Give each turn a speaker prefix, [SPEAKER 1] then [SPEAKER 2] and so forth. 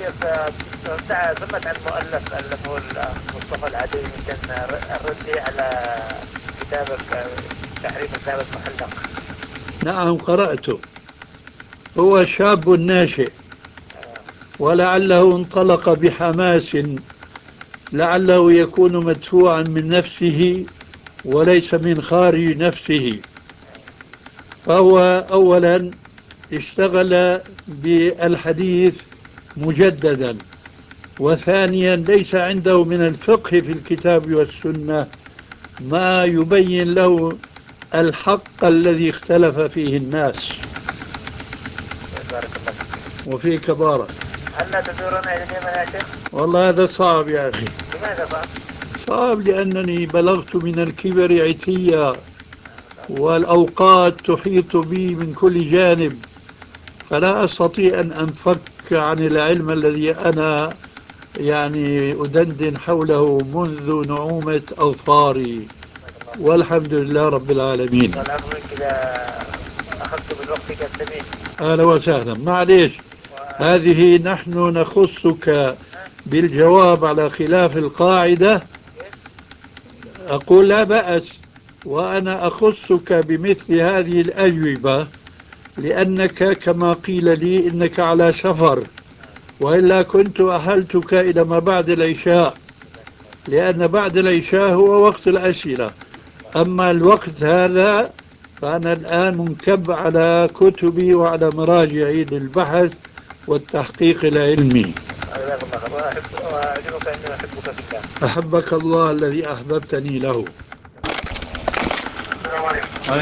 [SPEAKER 1] طيب بتاع سمعت عن مؤلف ألفه مصطفى العدوي كان الردي على كتابك تحريم الذهب المحلق.
[SPEAKER 2] نعم قرأته. هو شاب ناشئ ولعله انطلق بحماس، لعله يكون مدفوعا من نفسه وليس من خارج نفسه. فهو أولا اشتغل بالحديث مجددا، وثانيا ليس عنده من الفقه في الكتاب والسنة ما يبين له الحق الذي اختلف فيه الناس.
[SPEAKER 1] بارك الله فيك.
[SPEAKER 2] وفيك بارك.
[SPEAKER 1] هل لا تزورنا إلى اليمن يا شيخ؟
[SPEAKER 2] والله هذا صعب يا أخي.
[SPEAKER 1] لماذا صعب؟
[SPEAKER 2] صعب لأنني بلغت من الكبر عتيا، والأوقات تحيط بي من كل جانب، فلا أستطيع أن أنفك عن العلم الذي أنا يعني أدندن حوله منذ نعومة أظفاري، والحمد لله رب العالمين.
[SPEAKER 1] والعفو منك إذا أخذت من وقتك الثمين.
[SPEAKER 2] أهلا وسهلا، معليش. هذه نحن نخصك بالجواب على خلاف القاعدة. أقول لا بأس، وأنا أخصك بمثل هذه الأجوبة لأنك كما قيل لي إنك على سفر، وإلا كنت أهلتك إلى ما بعد العشاء، لأن بعد العشاء هو وقت الأسئلة. أما الوقت هذا فأنا الآن منكب على كتبي وعلى مراجعي للبحث والتحقيق العلمي.
[SPEAKER 1] وأعلمك أني أحبك في الله.
[SPEAKER 2] أحبك الله الذي أحببتني له.